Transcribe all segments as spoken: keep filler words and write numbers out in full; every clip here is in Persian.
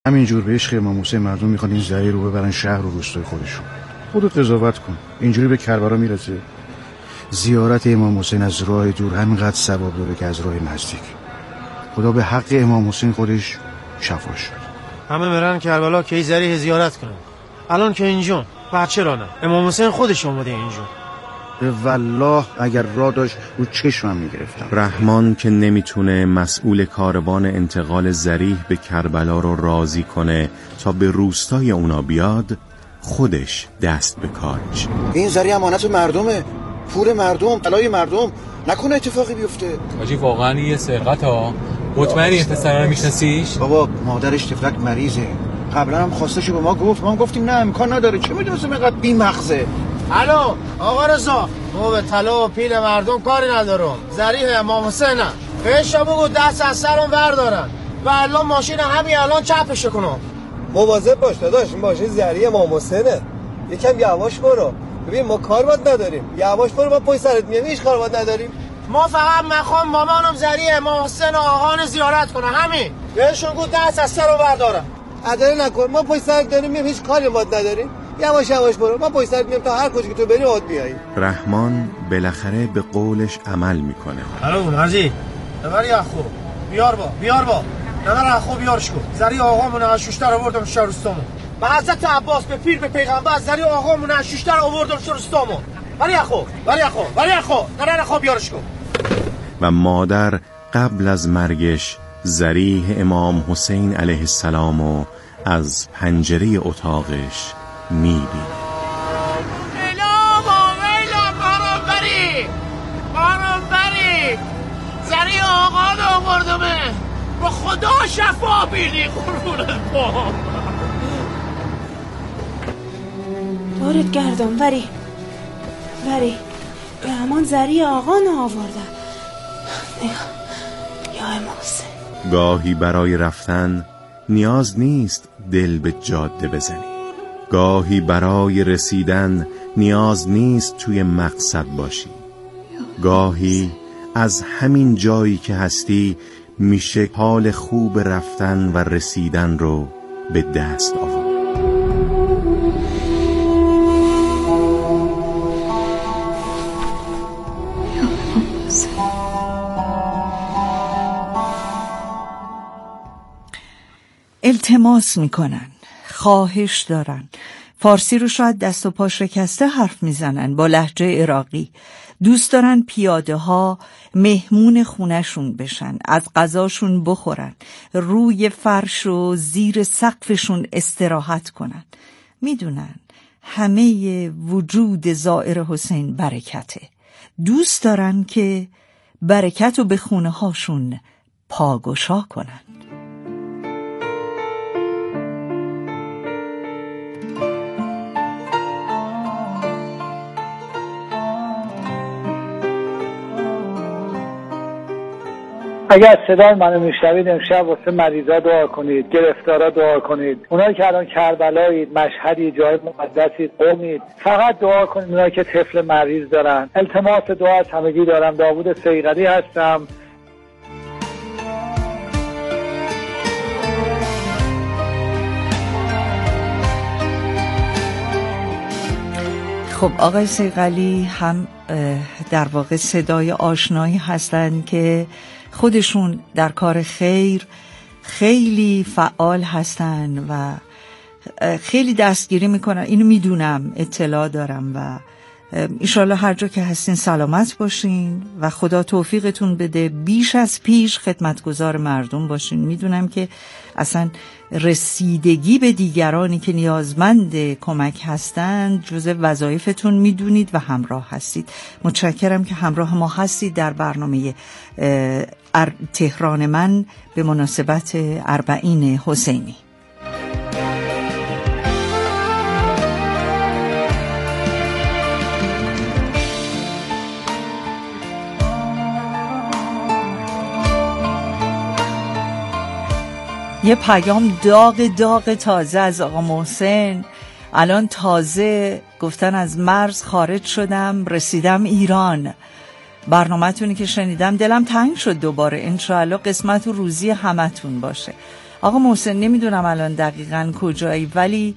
همینجور به عشق امام حسین مردم میخوان این زری رو ببرن شهر و روستای خودشون. خودت قضاوت کن. اینجوری به کربلا میرسه. زیارت امام حسین از راه دور همینقدر ثواب داره که از راه نزدیک. خدا به حق امام حسین خودش شفا شد. همه برن کربلا که زری زیارت کنن. الان که اینجون بچه را نه امام حسین خودش اومده اینجون. والله اگر را داشت رو چشمم میگرفتم. رحمان که نمیتونه مسئول کاروان انتقال ذریح به کربلا رو راضی کنه تا به روستای اونا بیاد، خودش دست به کار میشه. این ذریح امانت مردمه، پول مردم، طلای مردم، نکنه اتفاقی بیفته. حاجی واقعا یه سرقت ها. مطمئنی این پسر رو میشناسیش؟ بابا مادرش طفلک مریضه. قبلا هم خواستش به ما گفت، ما هم گفتیم نه امکان نداره. چه میدونستم اینقدر بی‌مغزه. الو آقا رضا، ما به طلا و پیل مردم کاری ندارم. ذریح امام حسینه. بهش بگو دست از سرم بردارن. و الان ماشین همین الان چپش کنم. مواظب باش داداش، این ماشین ذریح امام حسینه. یکم یواش برو. ببین ما کار باید نداریم. یواش برو، ما پای سرت میام. هیچ کار باید نداریم. ما فقط میخوام مامانم ذریح امام حسین آقان زیارت کنه، همین. بهشون گفت دست از سرم بردارن. عدل نکن، ما پای سرت داریم میام، هیچ کاری باید نداریم. یواش یواش برو، ما پای سرت میام تا هر کجا که تو بری اود بیایی. رحمان بالاخره به قولش عمل میکنه. الو مرزی، ببر یا خوب. بیار با، بیار با. نظر خوب بیارش کن. ذریح آقامون از شوشتر آوردم شهرستانمون. به حضرت عباس به پیر به پیغمبر ذریح آقامون از شوشتر آوردم شهرستانمون. ولی خوب، ولی خوب، ولی خوب. نظر خوب بیارش کن. و مادر قبل از مرگش ذریح امام حسین علیه السلام و از پنجره اتاقش میبینه. ایلا با ویلا بارم بری بارم بری ذریح آقا رو آوردمه. با خدا شفا بینی قربونت با. دارت گردم وری وری به همان ذریح آقا آوردن. یا امام حسین، گاهی برای رفتن نیاز نیست دل به جاده بزنی. گاهی برای رسیدن نیاز نیست توی مقصد باشی. گاهی از همین جایی که هستی میشه حال خوب رفتن و رسیدن رو به دست آورد. التماس میکنن، خواهش دارن. فارسی رو شاید دست و پا شکسته حرف میزنن با لهجه عراقی. دوست دارن پیاده ها مهمون خونشون بشن، از غذاشون بخورن، روی فرش و زیر سقفشون استراحت کنن. میدونن همه وجود زائر حسین برکته. دوست دارن که برکت رو به خونه هاشون پاگشا کنن. اگر صدای منو میشنوید امشب واسه مریضا دعا کنید، گرفتارا دعا کنید، اونایی که الان کربلایید، مشهدی، جای مقدسید، قومید، فقط دعا کنید. اونایی که طفل مریض دارن، التماس دعا از همگی دارم. داوود صیقلی هستم. خب آقای صیقلی هم در واقع صدای آشنایی هستن که خودشون در کار خیر خیلی فعال هستن و خیلی دستگیری میکنن. اینو میدونم، اطلاع دارم و انشالله هر جا که هستین سلامت باشین و خدا توفیقتون بده بیش از پیش خدمتگزار مردم باشین. میدونم که اصلا رسیدگی به دیگرانی که نیازمند کمک هستند جزء وظایفتون میدونید و همراه هستید. متشکرم که همراه ما هستید در برنامه تهران من به مناسبت اربعین حسینی. یه پیام داغ داغ تازه از آقا محسن. الان تازه گفتن از مرز خارج شدم رسیدم ایران. برنامه‌تونی که شنیدم دلم تنگ شد دوباره. انشاءالله قسمت و روزی همتون باشه. آقا محسن نمیدونم الان دقیقاً کجایی، ولی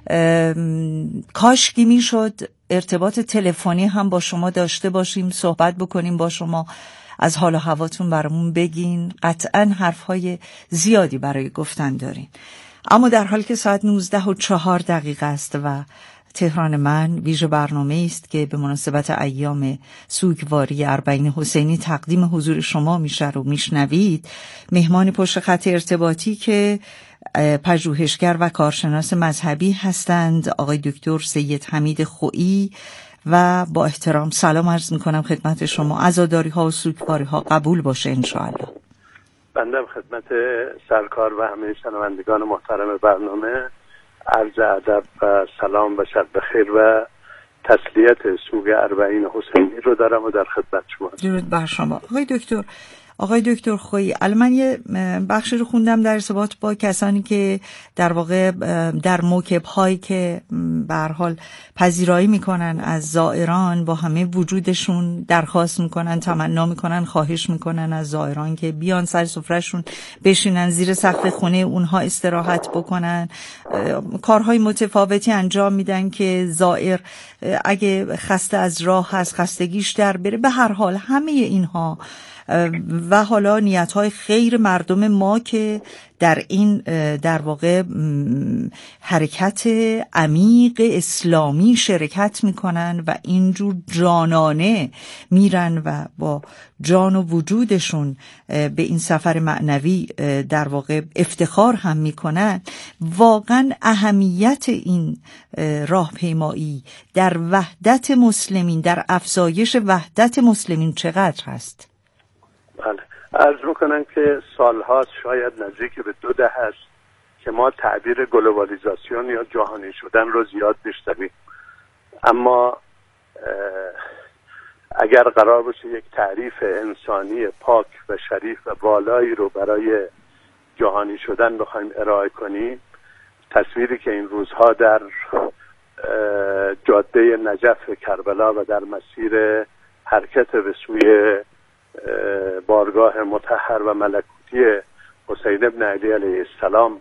کاشکی میشد ارتباط تلفنی هم با شما داشته باشیم، صحبت بکنیم با شما، از حال و هواتون برامون بگین. قطعاً حرفهای زیادی برای گفتن دارین. اما در حالی که ساعت نوزده و چهار دقیقه است و تهران من ویژه برنامه است که به مناسبت ایام سوگواری اربعین حسینی تقدیم حضور شما میشه رو میشنوید، مهمان پشت خط ارتباطی که پژوهشگر و کارشناس مذهبی هستند آقای دکتر سید حمید خویی، و با احترام سلام عرض میکنم خدمت شما. عزاداری ها و سوگواری ها قبول باشه انشاءالله. بنده خدمت سرکار و همه شنوندگان محترم برنامه عرض ادب و سلام و شب بخیر و تسلیت سوگ اربعین حسینی رو دارم و در خدمت شما. درود بر شما آقای دکتر. آقای دکتر خویی، الان من یه بخشی رو خوندم در ارتباط با کسانی که در واقع در موکب هایی که به هر حال پذیرایی میکنن از زائران، با همه وجودشون درخواست میکنن، تمنا میکنن، خواهش میکنن از زائران که بیان سر سفرهشون بشینن، زیر سقف خونه اونها استراحت بکنن، کارهای متفاوتی انجام میدن که زائر اگه خسته از راه هست خستگیش در بره. به هر حال همه اینها و حالا نیت‌های خیر مردم ما که در این در واقع حرکت عمیق اسلامی شرکت میکنن و اینجور جانانه میرن و با جان و وجودشون به این سفر معنوی در واقع افتخار هم میکنن، واقعا اهمیت این راهپیمایی در وحدت مسلمین، در افزایش وحدت مسلمین چقدر هست؟ بله، عرض میکنم که سالهاست، شاید نزدیک به دو دهه است که ما تعبیر گلوبالیزاسیون یا جهانی شدن رو زیاد میشنویم، اما اگر قرار باشه یک تعریف انسانی پاک و شریف و بالایی رو برای جهانی شدن بخوایم ارائه کنیم، تصویری که این روزها در جاده نجف کربلا و در مسیر حرکت به سوی بارگاه مطهر و ملکوتی حسین ابن علی علیه السلام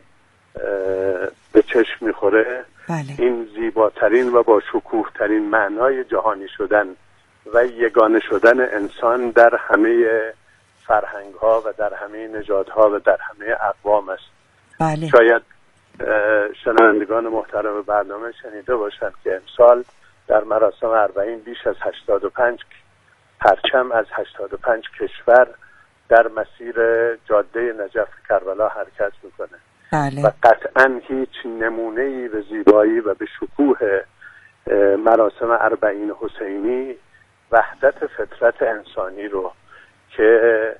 به چشم میخوره، بله. این زیباترین و با شکوه ترین معنای جهانی شدن و یگانه شدن انسان در همه فرهنگ ها و در همه نژادها و در همه اقوام است. بله. شاید شنوندگان محترم برنامه شنیده باشند که امسال در مراسم اربعین بیش از هشتاد و پنج پرچم از هشتاد و پنج کشور در مسیر جاده نجف کربلا حرکت میکنه. بله. و قطعا هیچ نمونه‌ای به زیبایی و به شکوه مراسم اربعین حسینی وحدت فطرت انسانی رو که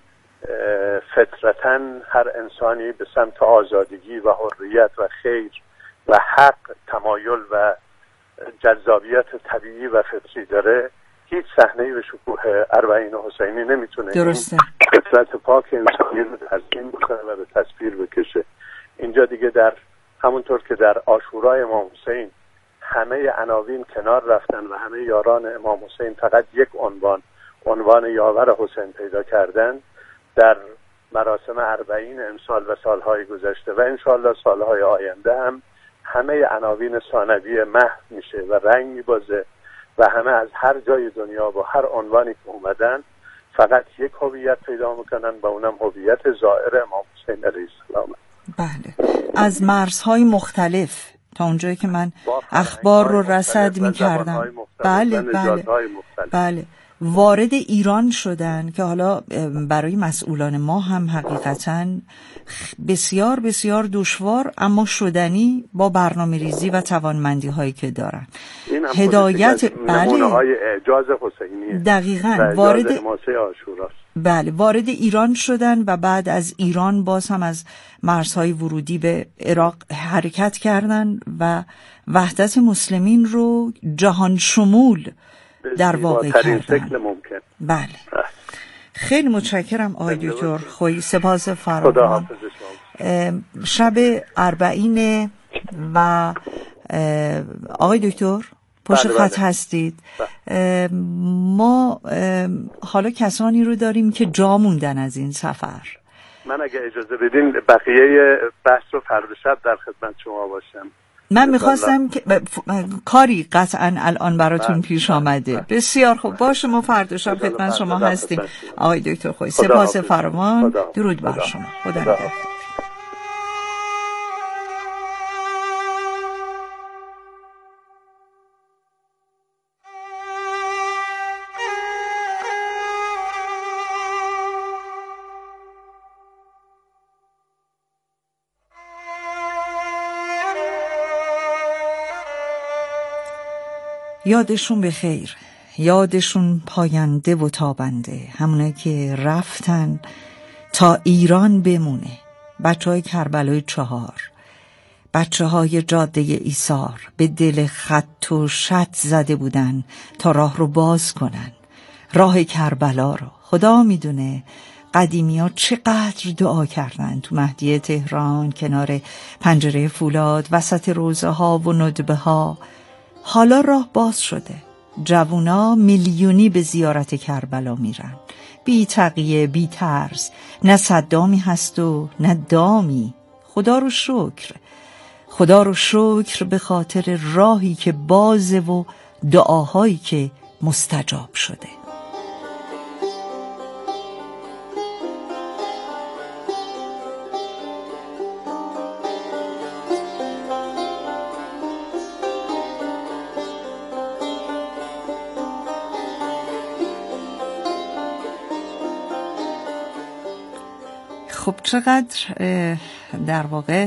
فطرتاً هر انسانی به سمت آزادگی و حریت و خیر و حق تمایل و جذابیت طبیعی و فطری داره، هیچ صحنه‌ای به شکوه اربعین حسینی نمیتونه درسته فطرت پاک انسانی رو تزیین بکنه و به تصویر بکشه. اینجا دیگه در همونطور که در عاشورای امام حسین همه عناوین کنار رفتن و همه یاران امام حسین فقط یک عنوان عنوان یاور حسین پیدا کردن، در مراسم اربعین امسال و سالهای گذشته و انشالله سالهای آینده هم همه عناوین ثانوی محو میشه و رنگ میبازه و همه از هر جای دنیا با هر عنوانی که اومدن فقط یک هویت پیدا میکنن و اونم هویت زائر امام حسین علیه السلام. بله، از مرزهای مختلف تا اونجایی که من اخبار رو رصد میکردم. بله بله بله وارد ایران شدن که حالا برای مسئولان ما هم حقیقتاً بسیار بسیار دشوار اما شدنی با برنامه ریزی و توانمندی هایی که دارن. هدایت نمونه های اعجاز حسینیه. دقیقاً وارد عاشوراست. بله وارد ایران شدن و بعد از ایران باز هم از مرزهای ورودی به عراق حرکت کردن و وحدت مسلمین رو جهان شمول در واقع کردن. ممکن. بله. خیلی متشکرم آقای دکتر خویی، سپاس فراوان. شب اربعین و آقای دکتر پشت بله خط بله. هستید. بله. ما حالا کسانی رو داریم که جا موندن از این سفر من اگه اجازه بدین بقیه بحث رو فردا شب در خدمت شما باشم. من میخواستم که ب... ف... کاری قطعا الان براتون من... پیش آمده. من... بسیار خوب، باشه، ما فردا شب خدمت شما هستیم آقای دکتر خویی. سپاس فراوان، درود بر شما. خدا نگهدار. یادشون به خیر، یادشون پاینده و تابنده، همونه که رفتن تا ایران بمونه. بچه های کربلای چهار، بچه های جاده ایثار به دل خط و شط زده بودن تا راه رو باز کنن، راه کربلا رو. خدا میدونه قدیمی ها چقدر دعا کردن تو مهدیه تهران، کنار پنجره فولاد، وسط روزه ها و ندبه ها. حالا راه باز شده، جوونا میلیونی به زیارت کربلا میرن، بی تقیه، بی ترس، نه صدامی هست و نه دامی. خدا رو شکر، خدا رو شکر به خاطر راهی که بازه و دعاهایی که مستجاب شده. خب چقدر در واقع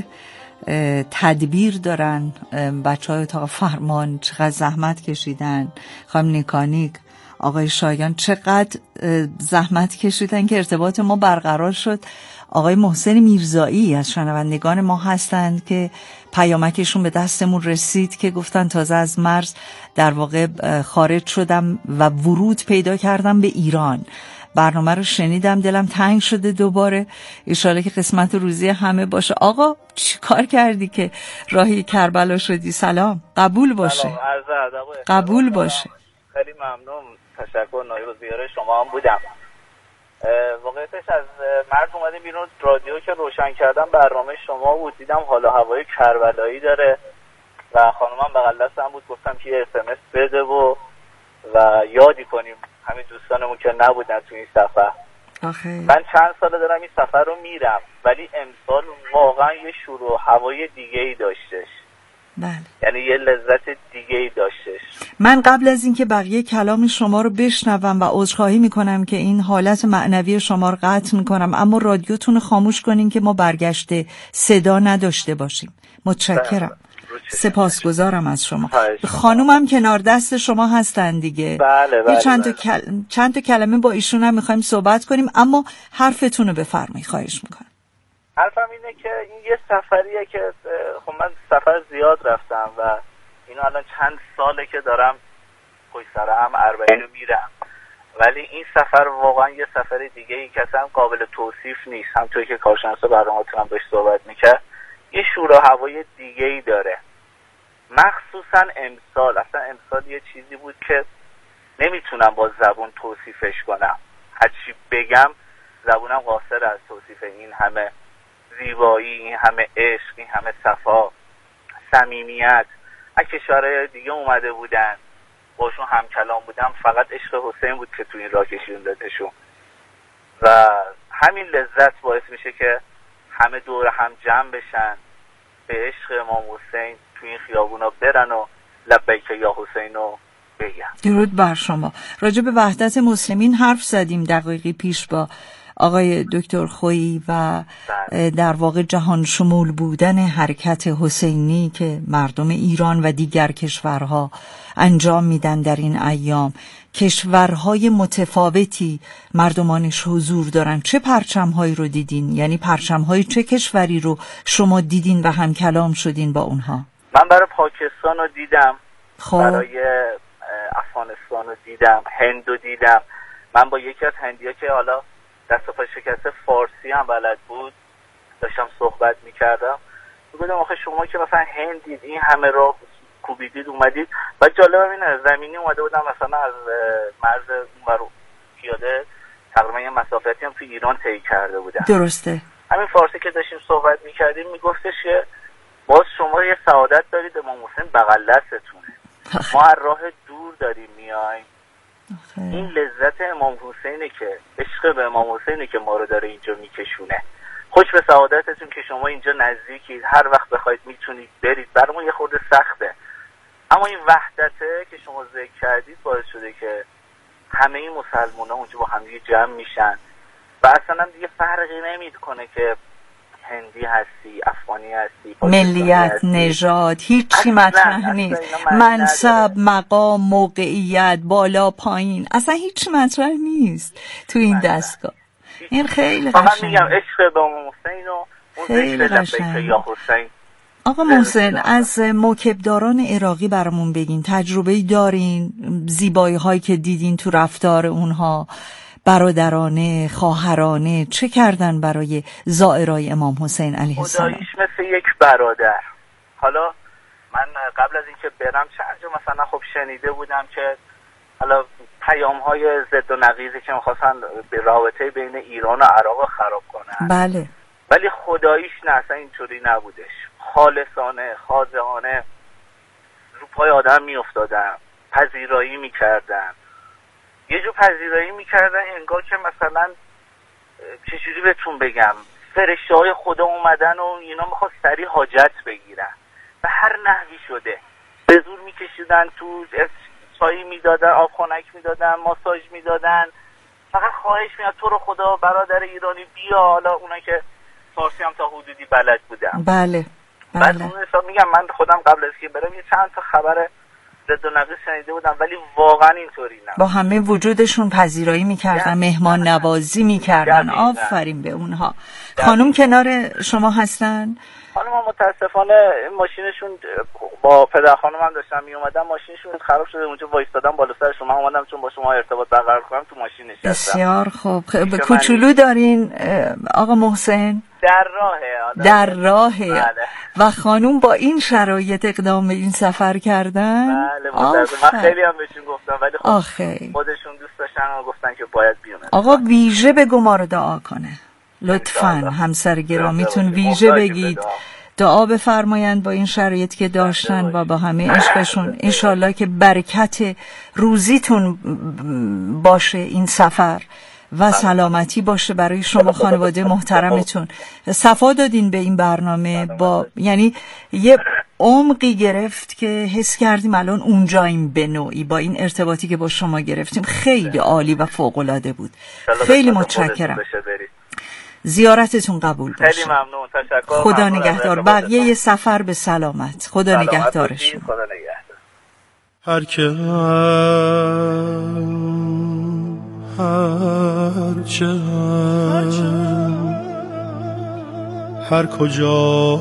تدبیر دارن بچه های اتاق فرمان، چقدر زحمت کشیدن. خانم نیکانیک، آقای شایان چقدر زحمت کشیدن که ارتباط ما برقرار شد. آقای محسن میرزایی از شنوندگان ما هستند که پیامکشون به دستمون رسید که گفتن تازه از مرز در واقع خارج شدم و ورود پیدا کردم به ایران. برنامه رو شنیدم، دلم تنگ شده دوباره. انشالله که قسمت روزی همه باشه. آقا چی کار کردی که راهی کربلا شدی؟ سلام، قبول باشه. سلام، عرض ادب. قبول باشه. خیلی ممنون، تشکر. نایب زیاره شما هم بودم. واقعیتش از مرز اومدیم بیرون، رادیو که روشن کردم برنامه شما بود، دیدم حالا هوای کربلایی داره و خانومم بغل دستم بود، گفتم که یه اس ام اس بده و و یادی کنیم همین دوستانمون که نبودن تو این سفر. آخه من چند ساله دارم این سفر رو میرم، ولی امسال واقعا یه شروع هوای دیگه ای داشتش. بله. یعنی یه لذت دیگه ای داشتش. من قبل از اینکه بقیه کلام شما رو بشنوم و عذرخواهی میکنم که این حالت معنوی شما رو قطع میکنم، اما رادیوتون رو خاموش کنین که ما برگشته صدا نداشته باشیم. متشکرم. سپاسگزارم از شما. خانومم کنار دست شما هستن دیگه. بله بله. چند تا بله. کل... چند تا کلمه با ایشون هم میخوایم صحبت کنیم، اما حرفتون رو بفرمایید، خواهش میکنم. حرفم اینه که این یه سفریه که خب من سفر زیاد رفتم و اینو الان چند ساله که دارم پشت سر هم اربعین رو میرم، ولی این سفر واقعا یه سفر دیگه ای که اصلا قابل توصیف نیست. همونطوری که کارشناس برنامه‌تون هم بهش صحبت میکرد، یه شور و هوای دیگه ای داره. مخصوصا امسال، اصلا امسال یه چیزی بود که نمیتونم با زبون توصیفش کنم. هرچی بگم زبونم قاصر از توصیف این همه زیبایی، این همه عشق، این همه صفا، صمیمیت. از کشورهای دیگه اومده بودن، باشون همکلام بودم، فقط عشق حسین بود که تو این راه کشوندتشون و همین لذت باعث میشه که همه دور هم جمع بشن، به عشق امام حسین تو این خیابونا برن و لبیک یا حسین رو بگن. درود بر شما. راجع به وحدت مسلمین حرف زدیم دقیقی پیش با آقای دکتر خویی و در واقع جهان شمول بودن حرکت حسینی که مردم ایران و دیگر کشورها انجام میدن در این ایام. کشورهای متفاوتی مردمانش حضور دارن. چه پرچمهایی رو دیدین؟ یعنی پرچمهای چه کشوری رو شما دیدین و هم کلام شدین با اونها؟ من برای پاکستان رو دیدم، خب. برای افغانستان رو دیدم، هند رو دیدم. من با یکی از هندی‌ها که حالا دست و پا شکسته فارسی هم بلد بود داشتم صحبت میکردم، میگفتم آخه شما که مثلا هندید، این همه راه کوبیدید اومدید. و جالب اینه زمینی اومده بودم مثلا از مرز اونور پیاده تقریبا یه مسافتی هم تو ایران طی کرده بودم. درسته. همین فارسی که داشتیم صحبت میکردیم میگفتش که باز شما یه سعادت دارید امام حسین بغل دستتونه، ما از راه دور داریم میایم. این لذت امام حسینه که عشق به امام حسینه که ما رو داره اینجا میکشونه. خوش به سعادتتون که شما اینجا نزدیکید، هر وقت بخواید میتونید برید. برامون یه خورده سخته، اما این وحدته که شما ذکر کردید باعث شده که همه این مسلمان‌ها اونجا با هم دیگه جمع میشن و اصلا دیگه فرقی نمیکنه که هندی هستی، افغانی هستی، ملیت، هستی. نژاد، هیچی مطرح نیست. منصب، مقام، موقعیت، بالا پایین، اصلا هیچ مطرح نیست تو این دستگاه. این خیلی قشنگه. فقط میگم عشق به امام حسین و اون خیلی قشنگه. یا حسین. آقا محسن، از موکبداران عراقی برامون بگین، تجربه‌ای دارین؟ زیبایی هایی که دیدین تو رفتار اونها، برادرانه، خواهرانه، چه کردن برای زائرای امام حسین علیه السلام؟ خداییش مثل یک برادر. حالا من قبل از اینکه برم چند جا مثلا خب شنیده بودم که حالا پیام های ضد و نقیضی که می‌خواستن به رابطه بین ایران و عراق خراب کنن. بله. ولی خداییش نه، اصلا اینطوری نبودش. خالصانه، خاضعانه رو پای آدم میافتادن، پذیرایی میکردن. یه جو پذیرایی میکردن انگار که مثلا چجوری بهتون بگم، فرشته های خدا اومدن و اینا میخواد سریع حاجت بگیرن به هر نحوی شده، به زور میکشیدن تو، چایی میدادن، آب خنک میدادن، ماساژ میدادن. فقط خواهش میاد تو رو خدا برادر ایرانی بیا. حالا اونا که فارسی هم تا حدودی بلد بودم. بله بعد بله. اون حساب میگم من خودم قبل از که برم یه چند تا خبر ضد و نقیض شنیده بودم، ولی واقعا اینطوری نه. با همه وجودشون پذیرایی میکردن، مهمان نوازی میکردن. آفرین به اونها. خانم کنار شما هستن؟ خانم هم متاسفانه ماشینشون با پدر خانم هم داشتن می اومدن، ماشینشون خراب شده، اونجا وایستادم بالا سر شما اومدم چون با شما ارتباط برقرار کنم تو ماشین نشستم. بسیار خوب. به کوچولو دارین آقا محسن؟ در راهه. در راهه. بله. و خانوم با این شرایط اقدام به این سفر کردن؟ بله متاسفم. من خیلی هم بهشون گفتم ولی خب آخی. خودشون دوست داشتن و گفتن که باید بیان. آقا ویژه بگو ما رو دعا کنه لطفاً. همسر گرامیتون ویژه بگید دعا بفرمایند با این شرایط که داشتن و با همه عشقشون. انشالله که برکت روزیتون باشه این سفر و سلامتی باشه برای شما خانواده محترمتون. صفا دادین به این برنامه، با یعنی یه عمقی گرفت که حس کردیم الان اونجاییم به نوعی با این ارتباطی که با شما گرفتیم. خیلی عالی و فوق‌العاده بود. خیلی متشکرم. زیارتتون قبول باشه. خیلی ممنون. تشکر. خدا نگهدار. بقیه ی سفر به سلامت. خدا نگهدارشون. خدا نگهدار. هر که هر چه هر کجا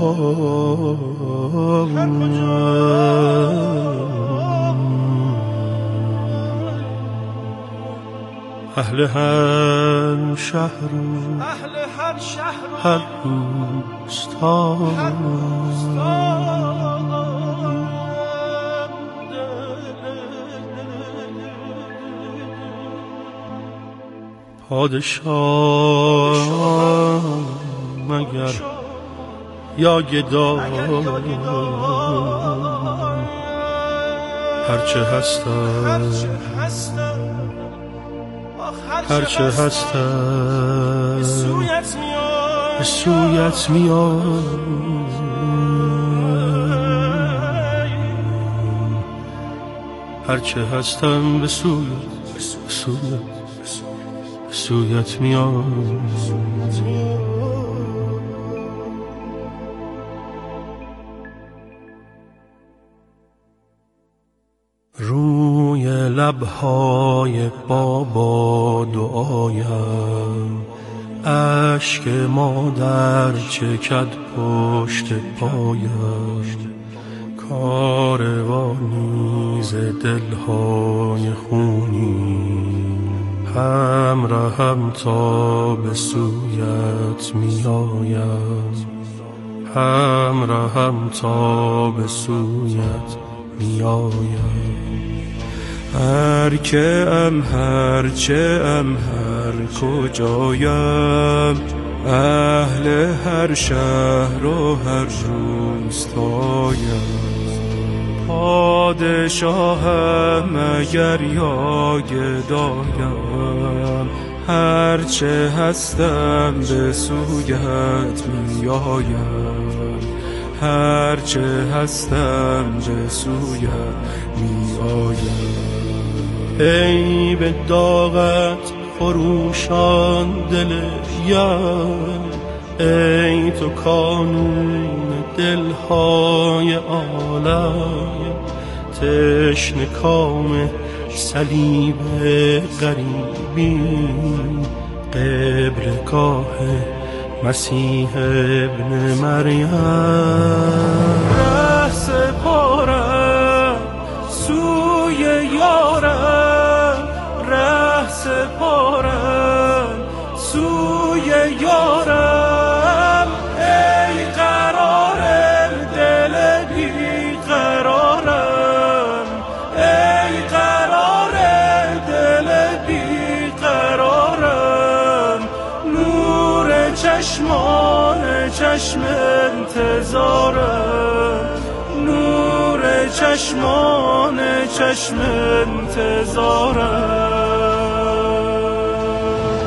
اهل هر شهر هر روستا پادشاه مگر یا گدا هرچه هستم هرچه هستم به سویت میام هرچه هستم به سویت به سویت به سویت میام. روی لبهای بابا دعایم اشک مادر چکد پشت پایم کاروانی ز دلهای خونی همراهم تا به سویت میایم همراهم تا به سویت میایم. هر که ام هر چه ام هر هر کجایم، اهل هر شهر و هر روستایم. پادشاهم اگر یا گدایم، هرچه هستم به سویت می آیم، هرچه هستم به سویت می آیم. ای به داغت خروشان دل یم، ای تو کانون دلهای عالم. تشنه کام صلیب غریبی، قبلگاه مسیح ابن مریم. ره سپارم سوی یارم، ره سپارم سوی یارم. ای قرارم دل بی قرارم، ای قرار دل بی قرارم. نور چشمان چشم انتظارم، نور چشمان چشم انتظارم.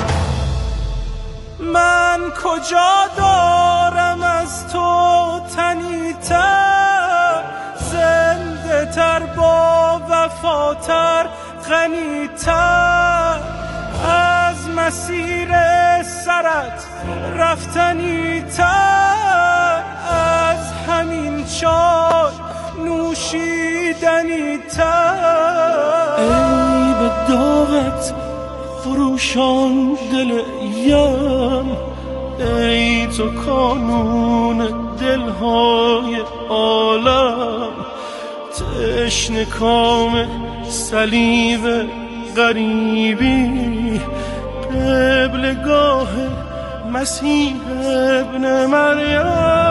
من کجا دارم از تو تنی‌تر، زنده تر با وفاتر غنی‌تر. از مسیر سرت رفتنی تر، از همین چای نوشیدنی تر. ای به داغت خروشان دل یم، ای تو کانون دلهای عالم. تشنه کام صلیب غریبی، قبلگاه مسیح ابن مریم.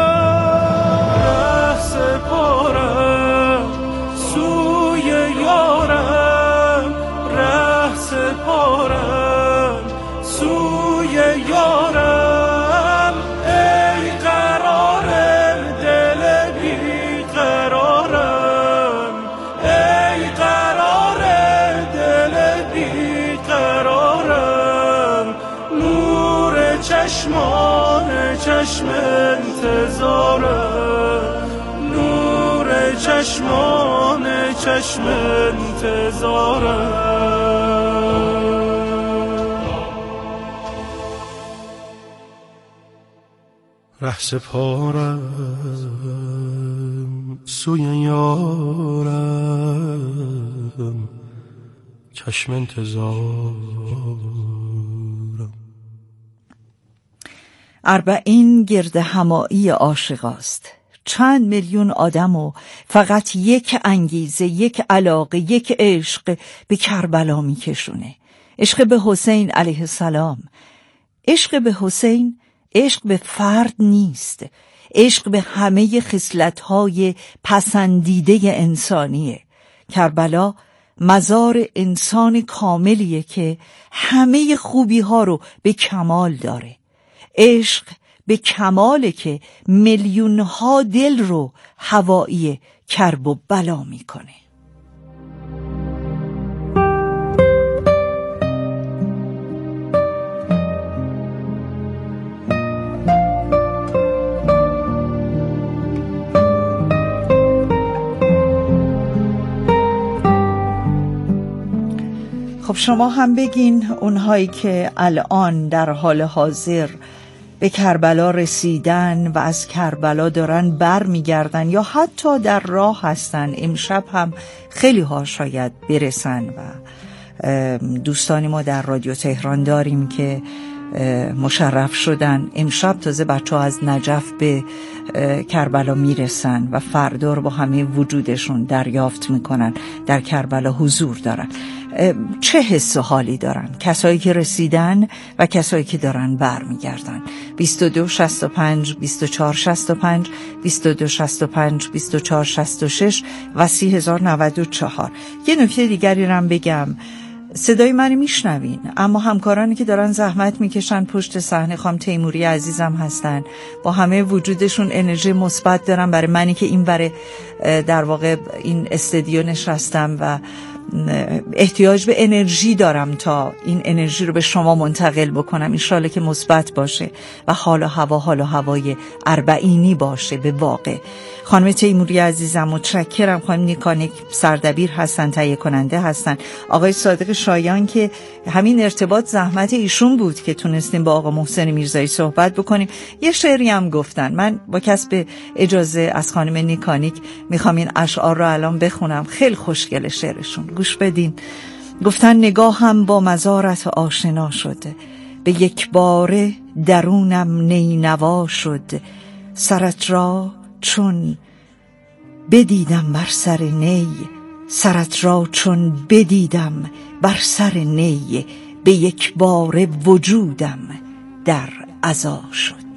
ره سپارم سوی یارم، ره سپارم سوی یارم. ای قرارم دل بی قرارم، ای قرار دل بی قرارم. نور چشمان چشم انتظارم، نور چشمان چشم انتظارم. ره سپارم سوی یارم، چشم انتظارم. اربعین گرد همایی عاشقاست. چند میلیون آدم و فقط یک انگیزه، یک علاقه، یک عشق به کربلا میکشونه. عشق به حسین علیه السلام. عشق به حسین عشق به فرد نیست، عشق به همه خصلت‌های پسندیده انسانیه. کربلا مزار انسان کاملیه که همه خوبی‌ها رو به کمال داره. عشق به کماله که میلیون‌ها دل رو هوایی کرب و بلا میکنه. خب شما هم بگین، اونهایی که الان در حال حاضر به کربلا رسیدن و از کربلا دارن بر میگردن یا حتی در راه هستن، امشب هم خیلی ها شاید برسن و دوستانی ما در رادیو تهران داریم که مشرف شدن. امشب تازه بچه ها از نجف به کربلا میرسن و فردا رو با همه وجودشون دریافت میکنن، در کربلا حضور دارن. چه حس و حالی دارن کسایی که رسیدن و کسایی که دارن بر میگردن؟ بیست و دو شصت و پنج بیست و چهار شصت و پنج بیست و دو شصت و پنج بیست و چهار شصت و شش و سی هزار و نود و چهار. یه نکته دیگری رو بگم، صدای من میشنوین، اما همکارانی که دارن زحمت میکشن پشت صحنه، خانم تیموری عزیزم هستن، با همه وجودشون انرژی مثبت دارن برای منی که این بره در واقع این استودیو نشستم و احتیاج به انرژی دارم تا این انرژی رو به شما منتقل بکنم. انشالله که مثبت باشه و حال و هوا حال و هوای اربعینی باشه. به واقع خانم تیموری عزیزم متشکرم. خانم نیکانیک سردبیر هستن، تهیه کننده هستن. آقای صادق شایان که همین ارتباط زحمت ایشون بود که تونستیم با آقا محسن میرزایی صحبت بکنیم. یه شعری هم گفتن. من با کسب اجازه از خانم نیکانیک میخوام این اشعار رو الان بخونم. خیلی خوشگل شعرشون، گوش بدین. گفتن نگاهم با مزارت آشنا شد، به یک باره درونم نینوا شد. سرت را چون بدیدم بر سر نی، سرت را چون بدیدم بر سر نی، به یک باره وجودم در عزا شد.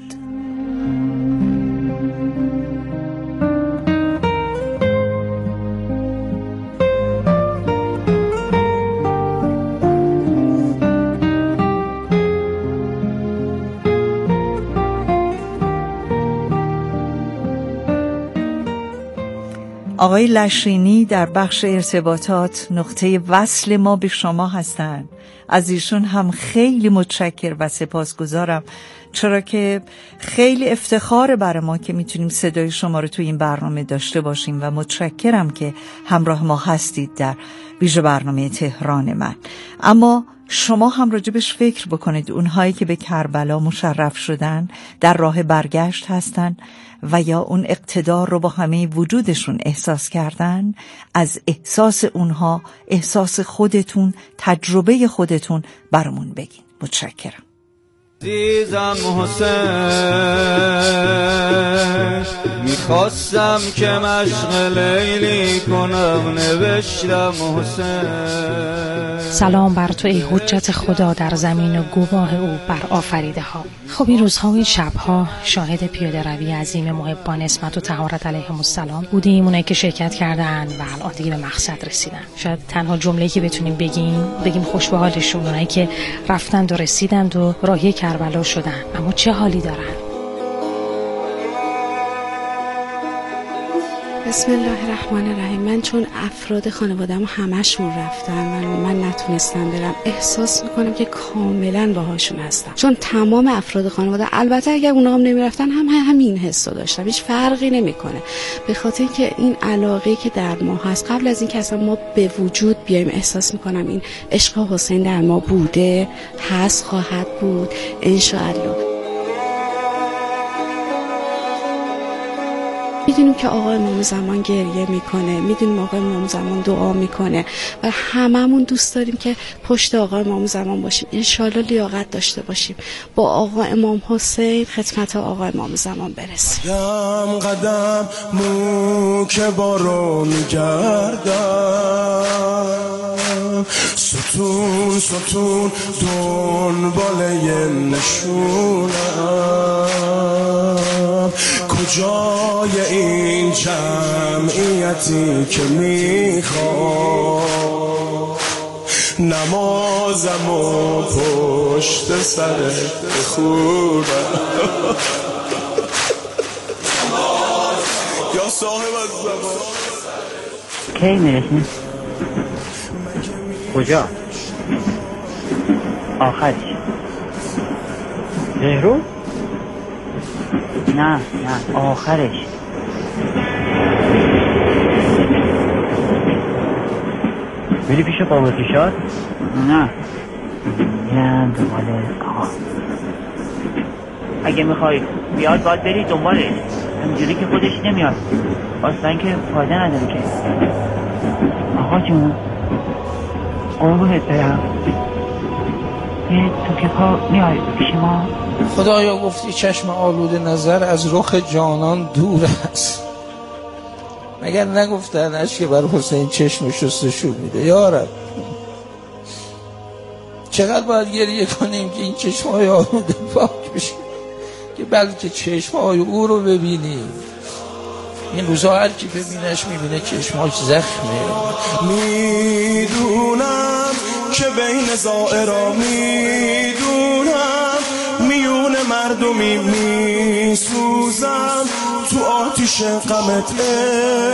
آقای لشینی در بخش ارتباطات نقطه وصل ما به شما هستن. از ایشون هم خیلی متشکر و سپاسگزارم، چرا که خیلی افتخاره برای ما که میتونیم صدای شما رو توی این برنامه داشته باشیم و متشکرم که همراه ما هستید در ویژه برنامه تهران من. اما شما هم راجبش فکر بکنید. اونهایی که به کربلا مشرف شدن در راه برگشت هستن و یا اون اقتدار رو با همه وجودشون احساس کردن، از احساس اونها، احساس خودتون، تجربه خودتون برامون بگین. متشکرم. عزیزم حسین، میخواستم که مشق لیلی کنم، نوشتم حسین. سلام بر تو ای حجت خدا در زمین و گواه او بر آفریده ها. خب این روزها و این شبها شاهد پیاده روی عظیم محبان اسمت و طهارت علیهم السلام بودیم، اونایی که شرکت کردن و الان دیگه به مقصد رسیدن. شاید تنها جمله‌ای که بتونیم بگیم بگیم خوش به حالشون، اونایی که رفتند و رسیدند و راهی کربلا شدن، اما چه حالی دارن. بسم الله الرحمن الرحیم. من چون افراد خانواده‌ام همشون رفتن و من نتونستم برم، احساس میکنم که کاملا باهاشون هستم، چون تمام افراد خانواده، البته اگر اونها هم نمیرفتن هم همین حسو داشتم، هیچ فرقی نمیکنه، به خاطر اینکه این علاقه‌ای که در ما هست قبل از این که اصلا ما به وجود بیایم، احساس میکنم این عشق حسین در ما بوده، هست، خواهد بود انشاءالله. میدونیم که آقا امام زمان گریه میکنه، میدونیم آقا امام زمان دعا میکنه و هممون دوست داریم که پشت آقا امام زمان باشیم، انشالله لیاقت داشته باشیم با آقا امام حسین خدمت آقا امام زمان برسیم. قدم قدم مو که بارون گردم، ستون ستون دنباله نشونم، کجای این جمعیتی که میخوام نمازم و پشت سر بخونم. یا صاحب از زمان کی میرسیم؟ کجا؟ آخرش زهرو؟ نه نه آخرش. میری پیش قابل فشار؟ نه میرم دنبال آقا. اگه میخوای بیاد باید بری دنبالش، همینجوری که خودش نمیاد اصلا که فایده نداره که. آقا جون قربونت برم، یه تو که پا میای پیش ما. خدایا گفتی چشم آلوده نظر از رخ جانان دور است، مگر نگفتن اشک بر حسین چشم شستشو میده؟ یا رب چقدر باید گریه کنیم که این چشم‌های آلوده پاک بشه، که بلکه چشم‌های او رو ببینیم. این روزا هر کی ببینش میبینه چشماش زخمه. میدونم که بین زائرا میدونم میون مردمی میسوزم تو آتیش غمت